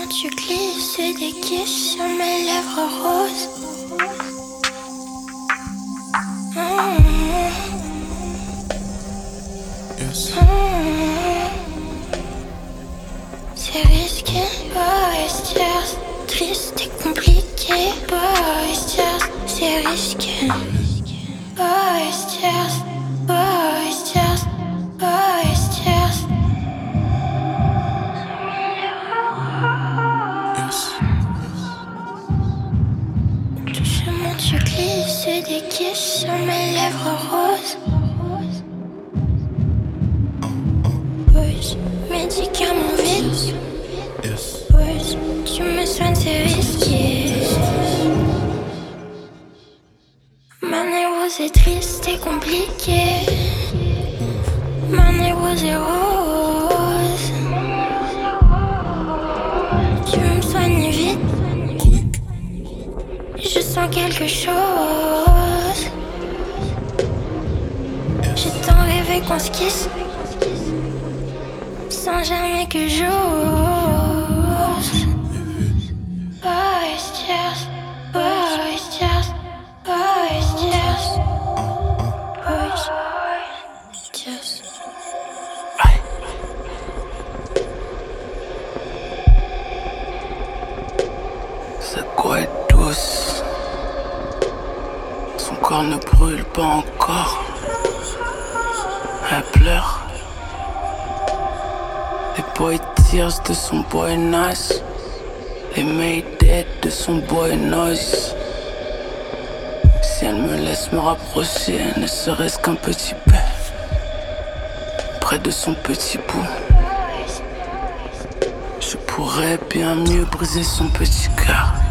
Tu glisses des kisses sur mes lèvres roses. Yes. C'est risqué, boys, tears. Triste et compliqué, boys, tears. C'est risqué, boys, tears. Boys, tears. Boys, tears. Yes. Doucement tu glisses des kisses sur mes lèvres roses. Boys, médicaments vides. Yes. Boys, tu me soignes, c'est risqué. Ma névrose est triste et compliquée. Ma névrose est rose. Tu me soignes vite. Quick. Je sens quelque chose. J'ai tant rêvé qu'on se quitte sans jamais que j'ose. Boys, tears. Boys, tears. Boys, tears. Boys, tears. Sa quoi est douce. Son corps ne brûle pas encore. Elle pleure. Les boy tears de son boy nice. Les made dead de son boy noise. Si elle me laisse me rapprocher, ne serait-ce qu'un petit peu, près de son petit bout, je pourrais bien mieux briser son petit cœur.